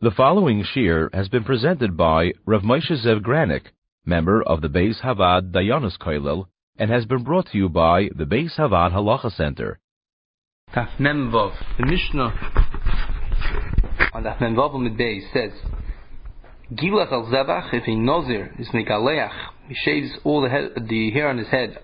The following shir has been presented by Rav Moshe Zev Granik, member of the Beis Havad Dayanos Kollel, and has been brought to you by the Beis Havad Halacha Center. Daf Memvav. The Mishnah on Daf Memvav Amud Beis says, Gilach al Zevach, if a Nazir is Megaleach, he shaves all the hair on his head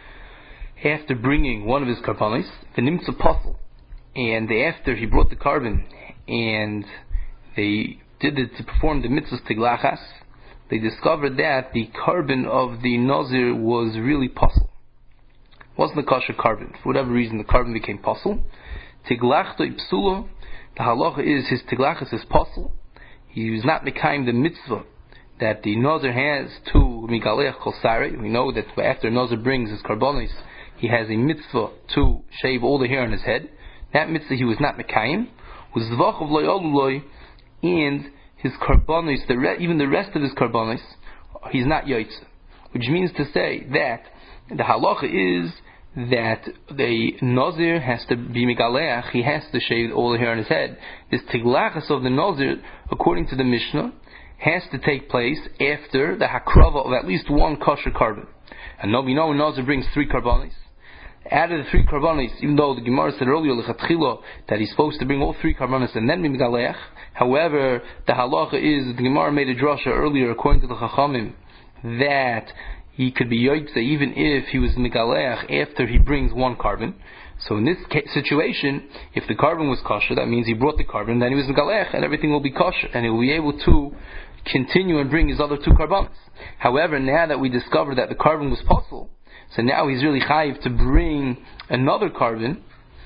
after bringing one of his karbanis, the Nimtza Puzzle, and after he brought the carbon and they did it to perform the mitzvahs tiglachas, they discovered that the carbon of the Nazir was really puzzle. It wasn't a kosher carbon. For whatever reason, the carbon became puzzle. Tiglachto ipsulo, the halacha is his tiglachas is puzzle. He was not mekayim the mitzvah that the Nazir has to migalech kol sarei. We know that after a Nazir brings his karbonis, he has a mitzvah to shave all the hair on his head. That mitzvah he was not mekayim. Was zvachav loy oluloi, and his karbonis, even the rest of his karbonis, he's not yaitza. Which means to say that the halacha is that the Nazir has to be megaleach, he has to shave all the hair on his head. This tiglachas of the Nazir, according to the Mishnah, has to take place after the hakrava of at least one kosher carbon. And now we know Nazir brings 3 karbonis. Out of the 3 karbonis, even though the Gemara said earlier lechatchila that he's supposed to bring all 3 karbonis and then be megaleach, however, the halacha is the Gemara made a drasha earlier according to the Chachamim that he could be yoitze even if he was megaleach after he brings 1 carbon. So in this situation, if the carbon was kosher, that means he brought the carbon, then he was megaleach, and everything will be kosher, and he will be able to continue and bring his other 2 karbonis. However, now that we discovered that the carbon was puzzle, so now he's really chayiv to bring another carbon.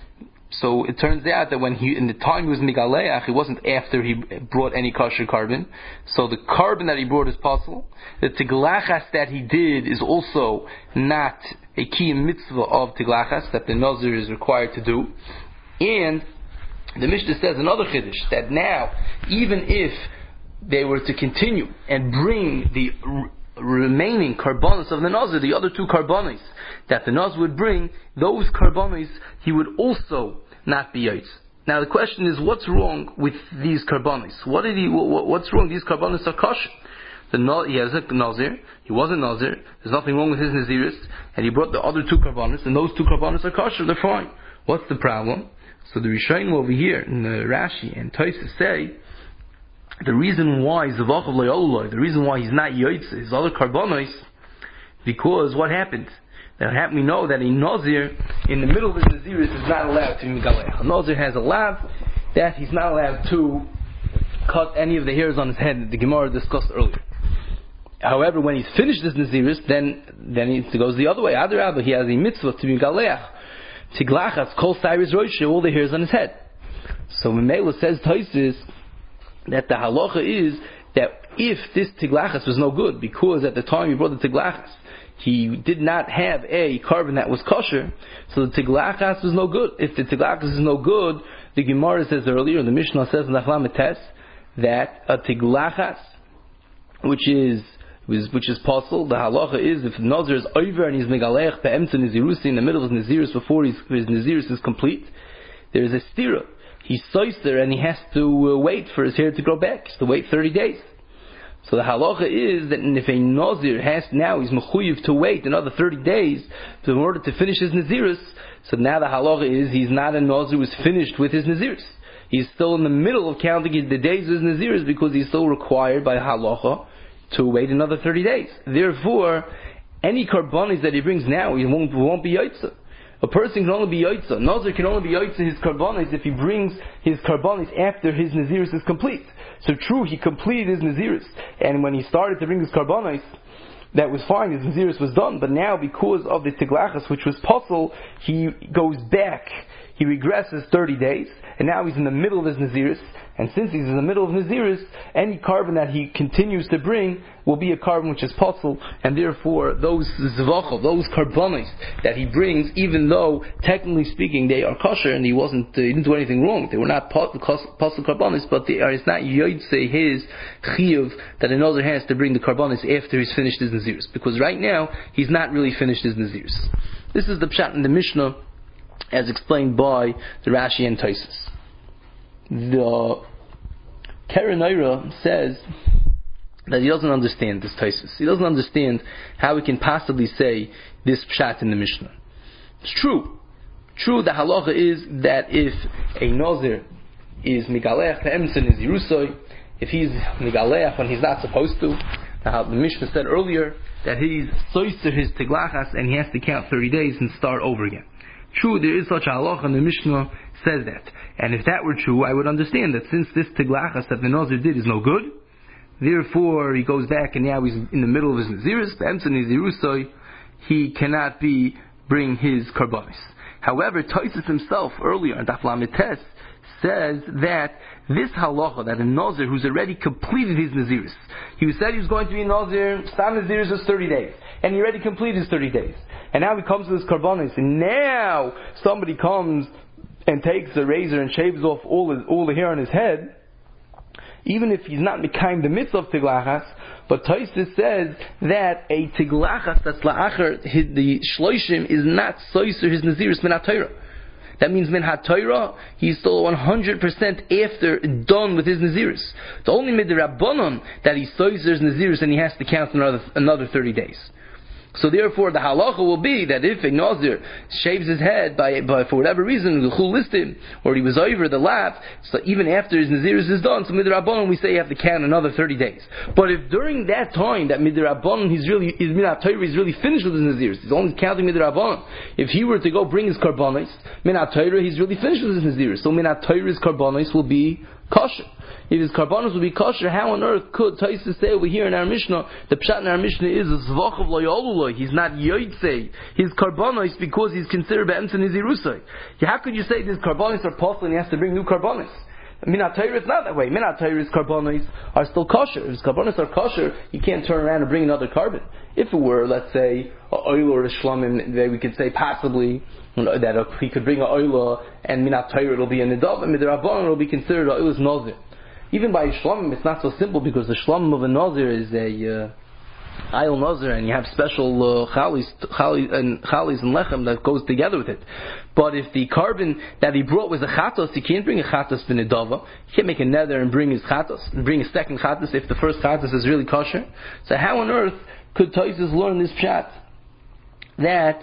So it turns out that when in the time he was megaleach, it wasn't after he brought any kosher carbon. So the carbon that he brought is possible. The tiglachas that he did is also not a key mitzvah of tiglachas that the Nazir is required to do. And the Mishnah says another chiddush, that now, even if they were to continue and bring the remaining karbonis of the Nazir, the other 2 karbonis that the Nazir would bring, those karbonis he would also not be yaitz. Now the question is, what's wrong with these karbonis? What's wrong? These karbonis are kosher. He has a Nazir, he was a Nazir, there's nothing wrong with his Naziris, and he brought the other 2 karbonis, and those 2 karbonis are kosher, they're fine. What's the problem? So the Rishonim over here in the Rashi and Tosfos say the reason why the reason why he's not yaitz his other karbonos, because what happened? We know that a Nazir in the middle of his Naziris is not allowed to be megalech. A Nazir has a lav that he's not allowed to cut any of the hairs on his head that the Gemara discussed earlier. However, when he's finished his Naziris, then he goes the other way. Adarabah, he has a mitzvah to be megalech. Tiglachas kol Cyrus Rosh, all the hairs on his head. So Memela says Tosfos that the halacha is that if this tiglachas was no good, because at the time he brought the tiglachas, he did not have a carbon that was kosher, so the tiglachas was no good. If the tiglachas is no good, the Gemara says earlier, the Mishnah says in Achlam Tes, that a tiglachas, which is possible, the halacha is if the Nazir is over and he's megalech be'emtza nizirusi in the middle of his Naziris before his Naziris is complete, there is a stira. He's soister and he has to wait for his hair to grow back. He has to wait 30 days. So the halacha is that if a Nazir he's mechuyev to wait another 30 days in order to finish his Naziris, so now the halacha is he's not a Nazir who's finished with his Naziris. He's still in the middle of counting the days of his Naziris because he's still required by halacha to wait another 30 days. Therefore, any karbonis that he brings now, he won't be yaitza. A person can only be yaitza. Nazir can only be yaitza his karbonis if he brings his karbonis after his Naziris is complete. So true, he completed his Naziris, and when he started to bring his karbonis, that was fine, his Naziris was done, but now because of the tiglachas, which was puzzle, he goes back, he regresses 30 days, and now he's in the middle of his Naziris, and since he's in the middle of Naziris, any carbon that he continues to bring will be a carbon which is puzzle, and therefore those zvachov, those karbonis that he brings, even though technically speaking they are kosher and he didn't do anything wrong, they were not puzzle karbonis, but it's not yoytze his chiyuv that a Nazir has to bring the karbonis after he's finished his Naziris, because right now he's not really finished his Naziris. This is the pshat in the Mishnah as explained by the Rashi and Tosfos. Keren Eira says that he doesn't understand this Taisus. He doesn't understand how we can possibly say this pshat in the Mishnah. It's true. True, the halacha is that if a Nazir is Migalech, the Emson is Yerusoi, if he's Migalech when he's not supposed to, the Mishnah said earlier that he's soiser his tiglachas and he has to count 30 days and start over again. True, there is such a halacha and the Mishnah says that. And if that were true, I would understand that since this tiglachas that the Nazir did is no good, therefore he goes back and now he's in the middle of his Naziris, the Emson is Yerusoi, he cannot bring his karbanis. However, Tosfos himself earlier in Daf Lamed Tes says that this halacha, that a Nazir who's already completed his Naziris, he said he was going to be a Nazir, Stam Naziris was 30 days, and he already completed his 30 days. And now he comes to this karbanis, and now somebody comes and takes a razor and shaves off all the hair on his head, even if he's not mekayim the mitzvah of tiglachas, but Tosfos says that a tiglachas that's la'achar the shloishim is not soiser his naziris min ha-Torah. That means min ha-Torah he's still 100% after done with his naziris. It's only midrabanan that he soiser his naziris and he has to count another 30 days. So therefore, the halacha will be that if a Nazir shaves his head by for whatever reason, the chul listed, or he was over the lap, so even after his Naziris is done, so midrabanan we say you have to count another 30 days. But if during that time that midrabanan he's really finished with his Naziris, he's only counting midrabanan. If he were to go bring his karbanos, minat Torah he's really finished with his Naziris. So minat Torah's karbanos will be kosher. If his karbanos will be kosher, how on earth could Tosfos say over here in our Mishnah, the pshat in our Mishnah is zvachav lo yoluloi, he's not yotzei his karbanos because he's considered be'emtzin hizirusai. How could you say these karbanos are possible and he has to bring new karbanos? Minat Torah is not that way. Minat Torah's karbanos are still kosher. If his karbanos are kosher, he can't turn around and bring another carbon. If it were, let's say, a oil or a shlamim, then we could say possibly that he could bring a oil and minat Torah it'll be a nidav, and midrabanan it'll be considered a oil's nazir. Even by shlamim, it's not so simple because the shlamim of a nazir is a ayil nazir, and you have special chalis and lechem that goes together with it. But if the carbon that he brought was a chatos, he can't bring a chatos b'nedava. He can't make a nether and bring his chatos, and bring a second chatos if the first chatos is really kosher. So how on earth could Tosfos learn this pshat that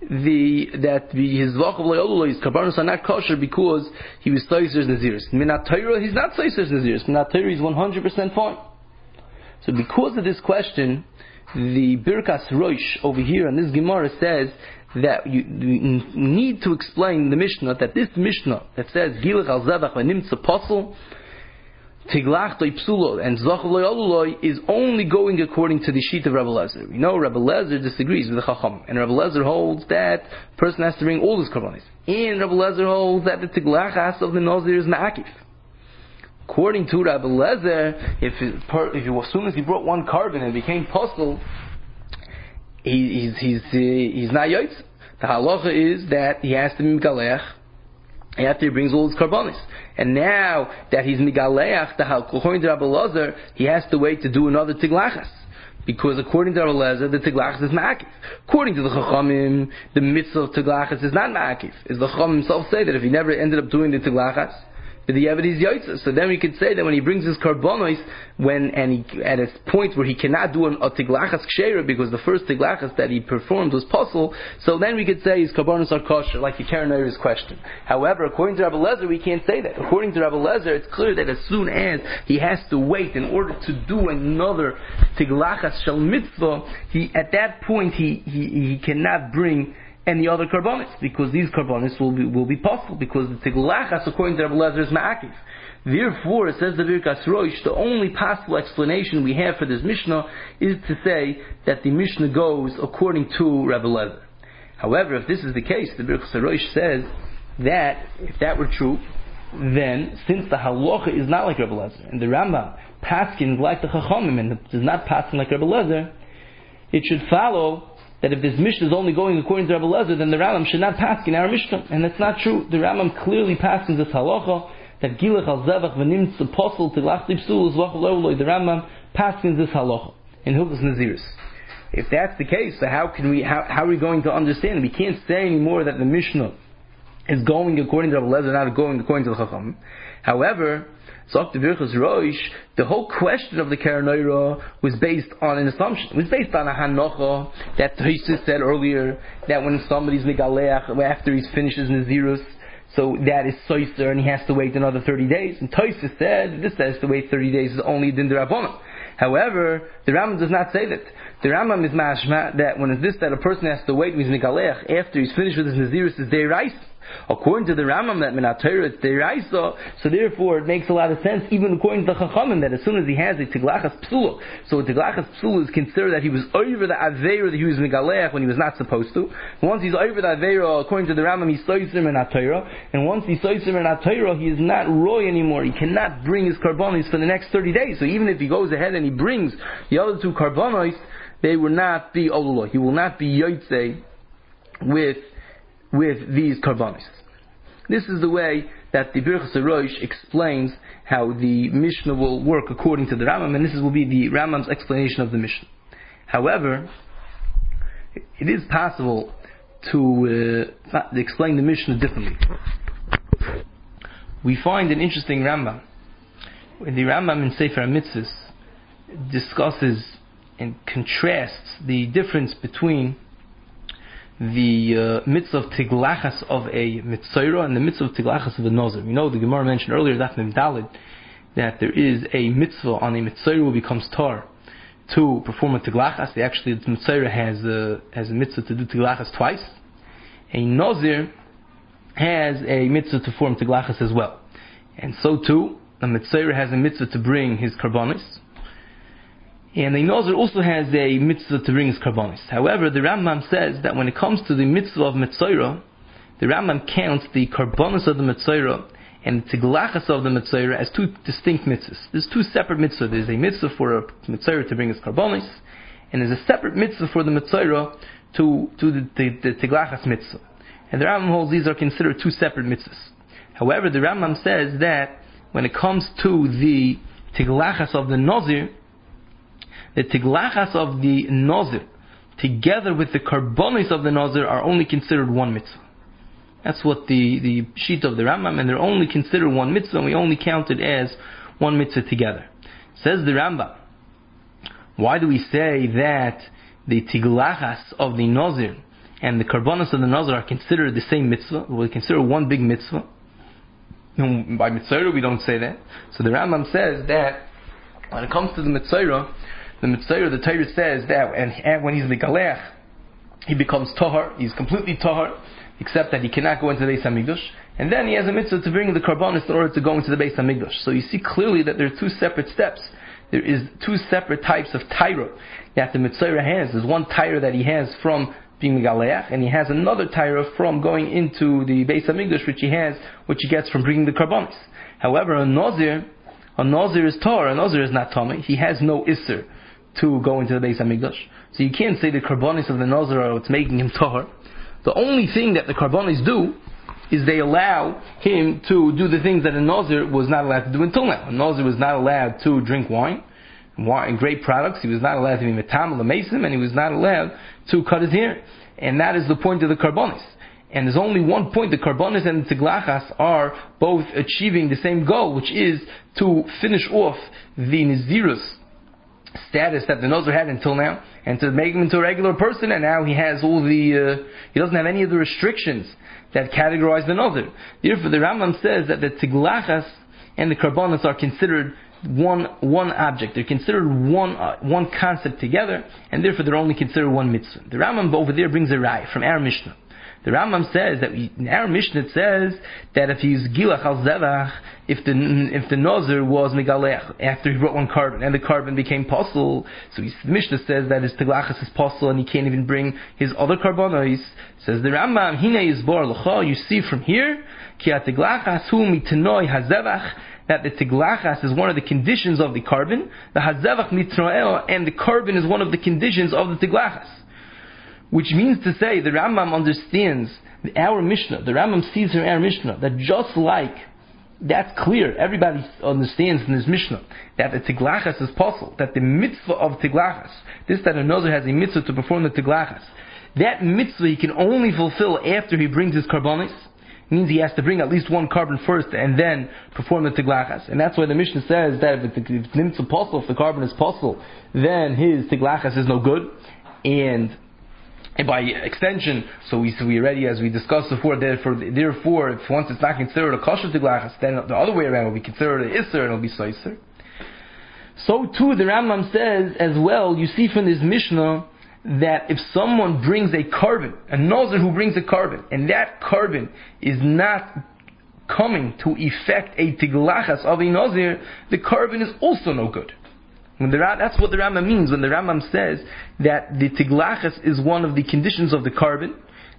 his v'achav lo his karbanos are not kosher because he was soiser naziris? Minat Torah he's not soiser naziris. Minat Torah he's 100% fine. So because of this question, the Birkas Rosh over here in this Gemara says that you need to explain the Mishnah, that this Mishnah that says Gilach al Zevach v'nimtza posel Tiglach do psulo and Zochav lo yoluloi is only going according to the sheet of Rabbi Lezer. We know Rabbi Lezer disagrees with the Chacham, and Rabbi Lezer holds that a person has to bring all his karbanis. And Rabbi Lezer holds that the Tiglachas of the Nazir is ma'akif. According to Rabbi Lezer, if as soon as he brought one carbon and became posel, he's not yotz. The halacha is that he has to be migalech after he brings all his karbanis. And now that he's migaleach, according to Rabbi Lezer, he has to wait to do another tiglachas. Because according to Rabbi Lezer, the tiglachas is ma'akif. According to the Chachamim, the mitzvah of tiglachas is not ma'akif. As the Chachamim himself say that if he never ended up doing the tiglachas, the Yevad is Yotzah. So then we could say that when he brings his karbonos, at a point where he cannot do a tiglachas kshera because the first tiglachas that he performed was possible, so then we could say his karbonos are kosher, like the Karen Eira's question. However, according to Rabbi Lezer, we can't say that. According to Rabbi Lezer, it's clear that as soon as he has to wait in order to do another tiglachas shel mitzvah, at that point he cannot bring any other karbonis, because these karbonis will be possible, because the tiglachas according to Rabbi Lezer is ma'akif. Therefore, it says the Birkas Rosh, the only possible explanation we have for this Mishnah is to say that the Mishnah goes according to Rabbi Lezer. However, if this is the case, the Birkas Rosh says that if that were true, then since the halacha is not like Rabbi Lezer and the Rambam paskins like the Chachamim and does not paskin like Rabbi Lezer, it should follow that if this Mishnah is only going according to Rabbi Lezer, then the Rambam should not paskin our Mishnah, and that's not true. The Rambam clearly paskins this halacha that Gilach al Zevach v'nimtz apostle tilach tipsul zvach lo. The Rambam paskins this halacha in Hilchos Naziris. If that's the case, so how are we going to understand? We can't say anymore that the Mishnah is going according to Rabbi Lezer, not going according to the Chacham. However, Zok the Birchus Roish, the whole question of the Keren Oira was based on an assumption. It was based on a hanocha that Tosfos said earlier that when somebody's megaleach after he's finishes Nazirus, so that is soiser and he has to wait another 30 days. And Tosfos said this has to wait 30 days is only din d'Rabbanan. However, the Rambam does not say that. The Rambam is mashma that when it's this that a person has to wait when he's megaleach after he's finished with his Nazirus is derais. According to the Rambam, that Minat Torah it's deraisa, so therefore it makes a lot of sense, even according to the Chachamim, that as soon as he has a Tiglachas Psula, so a Tiglachas Psula is considered that he was over the Aveira that he was Megaleach when he was not supposed to. Once he's over the Aveira, according to the Rambam, he's Soiser Minat Torah, and once he's Soiser Minat Torah, he is not Roy anymore. He cannot bring his Karbonis for the next 30 days. So even if he goes ahead and he brings the other two Karbonis, they will not be Olullah. He will not be Yotzei with these karbanis. This is the way that the Birchus Roish explains how the Mishnah will work according to the Rambam, and this will be the Rambam's explanation of the Mishnah. However, it is possible to explain the Mishnah differently. We find an interesting Rambam. When the Rambam in Sefer HaMitzvos discusses and contrasts the difference between the mitzvah of tiglachas of a mitzayra and the mitzvah of tiglachas of a nozer. We know the Gemara mentioned earlier, Daf Mem Daled, that there is a mitzvah on a mitzayra who becomes tar to perform a tiglachas. Actually, the mitzayra has a mitzvah to do tiglachas twice. A nozer has a mitzvah to perform tiglachas as well, and so too a mitzayra has a mitzvah to bring his karbonis. And the Nozer also has a mitzvah to bring his karbonis. However, the Rambam says that when it comes to the mitzvah of Mitzayra, the Rambam counts the karbonis of the Mitzayra and the tiglachas of the Mitzayra as two distinct mitzvahs. There's two separate mitzvahs. There's a mitzvah for a Mitzayra to bring his karbonis, and there's a separate mitzvah for the Mitzayra to the tiglachas mitzvah. And the Rambam holds these are considered two separate mitzvahs. However, the Rambam says that when it comes to the tiglachas of the Nozir, the tiglachas of the Nozir, together with the karbonis of the Nozir, are only considered one mitzvah. That's what the sheet of the Rambam, and they're only considered one mitzvah, and we only count it as one mitzvah together. Says the Rambam, why do we say that the tiglachas of the Nozir and the karbonis of the Nozir are considered the same mitzvah? We consider one big mitzvah. By Mitzayra we don't say that. So the Rambam says that when it comes to the Mitzayra, the Torah says that and when he's Megalech, he becomes Tahar, he's completely Tahar, except that he cannot go into the Beis HaMikdash, and then he has a mitzvah to bring the karbonis in order to go into the Beis HaMikdash. So you see clearly that there are two separate steps. There is two separate types of Torah that the Mitzayra has. There's one Torah that he has from being Megaleach, and he has another Torah from going into the Beis HaMikdash, which he gets from bringing the karbonis. However, a Nazir is Torah, a Nazir is not Tomei. He has no Isser to go into the Beis HaMikdash. So you can't say the karbonis of the Nazir are what's making him Tahar. The only thing that the karbonis do is they allow him to do the things that a Nazir was not allowed to do until now. A Nazir was not allowed to drink wine and grape products. He was not allowed to be metam l'meisim, and he was not allowed to cut his hair. And that is the point of the karbonis. And there's only one point. The karbonis and the tiglachas are both achieving the same goal, which is to finish off the Nazirus status that the Nazir had until now, and to make him into a regular person, and now he has he doesn't have any of the restrictions that categorize the Nazir. Therefore, the Rambam says that the tiglachas and the karbonis are considered one object. They're considered one concept together, and therefore they're only considered one mitzvah. The Rambam over there brings a rai from our Mishnah. The Rambam says that in our Mishnah it says that if he's gilach al zevach, if the Nazir was megalech after he brought one carbon and the carbon became possible, so the Mishnah says that his tiglachas is possible and he can't even bring his other carbonos. Says the Rambam, hine is bar l'cha. You see from here, ki tiglachas hu mitanoi hazevach, that the tiglachas is one of the conditions of the carbon, the hazevach mitroel, and the carbon is one of the conditions of the tiglachas. Which means to say, the Rambam understands our Mishnah, the Rambam sees from our Mishnah, that just like, that's clear, everybody understands in this Mishnah, that the tiglachas is possible, that the mitzvah of tiglachas, this that a Nazir has a mitzvah to perform the tiglachas, that mitzvah he can only fulfill after he brings his karbonis. means he has to bring at least one carbon first and then perform the tiglachas. And that's why the Mishnah says that if it's nimtza possible, if the carbon is possible, then his tiglachas is no good. And by extension, so we already, as we discussed before, therefore, if once it's not considered a kosher tiglachas, then the other way around will be considered an isser and it'll be soiser. So too, the Rambam says as well, you see from this Mishnah, that if someone brings a carbon, a nozer who brings a carbon, and that carbon is not coming to effect a tiglachas of a nozer, the carbon is also no good. That's what the Rambam means when the Rambam says that the tiglachas is one of the conditions of the carbon,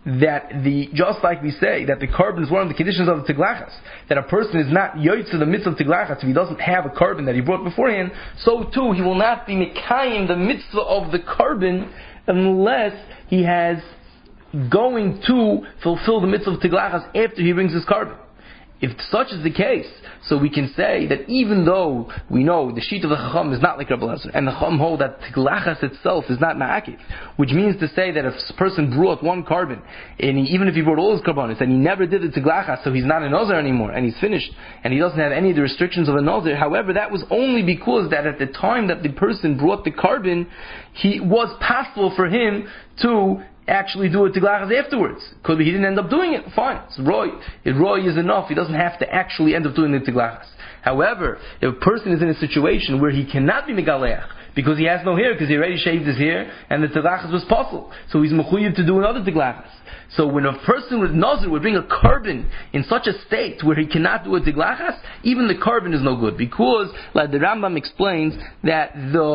just like we say that the carbon is one of the conditions of the tiglachas, that a person is not yoytz to the mitzvah of tiglachas if he doesn't have a carbon that he brought beforehand, so too he will not be mekayim the mitzvah of the carbon unless he has going to fulfill the mitzvah of tiglachas after he brings his carbon. If such is the case, so we can say that even though we know the sheet of the Chacham is not like Rabbi Elazar, and the Chacham hold that tiglachas itself is not ma'akiv, which means to say that if a person brought one carbon, and even if he brought all his carbonis, and he never did the tiglachas, so he's not a nozer anymore, and he's finished, and he doesn't have any of the restrictions of a nozer. However, that was only because that at the time that the person brought the carbon, he was possible for him to actually do a tiglachas afterwards. Could be he didn't end up doing it, fine. It's roy. If roy is enough, he doesn't have to actually end up doing the tiglachas. However, if a person is in a situation where he cannot be megaleach, because he has no hair, because he already shaved his hair, and the tiglachas was possible, so he's mechuyev to do another tiglachas. So when a person with nazir would bring a carbon in such a state where he cannot do a tiglachas, even the carbon is no good, because, like the Rambam explains, that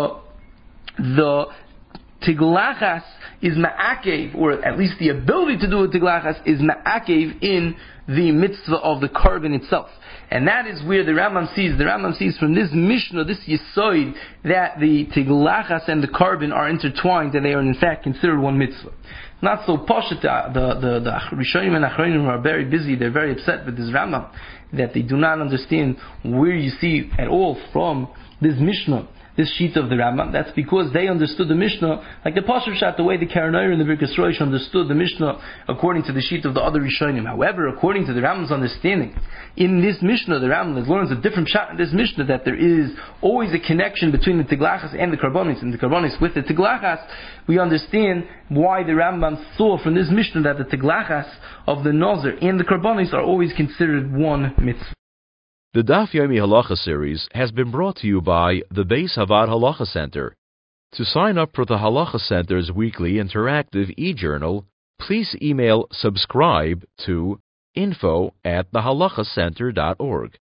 the tiglachas is ma'akev, or at least the ability to do a tiglachas is ma'akev in the mitzvah of the carbon itself. And that is where the Rambam sees from this Mishnah, this Yisoid, that the tiglachas and the carbon are intertwined and they are in fact considered one mitzvah. Not so pashut. The Rishonim and Achronim are very busy, they're very upset with this Rambam, that they do not understand where you see at all from this Mishnah this sheet of the Rambam. That's because they understood the Mishnah like the Pashup Shat, the way the Karanair and the Birkas Rosh understood the Mishnah according to the sheet of the other Rishonim. However, according to the Rambam's understanding, in this Mishnah, the Rambam learns a different shot in this Mishnah, that there is always a connection between the Tiglachas and the Karbonis. And the Karbonis with the Tiglachas, we understand why the Rambam saw from this Mishnah that the Tiglachas of the Nazir and the Karbonis are always considered one mitzvah. The Daf Yomi Halacha series has been brought to you by the Beis Havad Halacha Center. To sign up for the Halacha Center's weekly interactive e-journal, please email subscribe to info@thehalachacenter.org.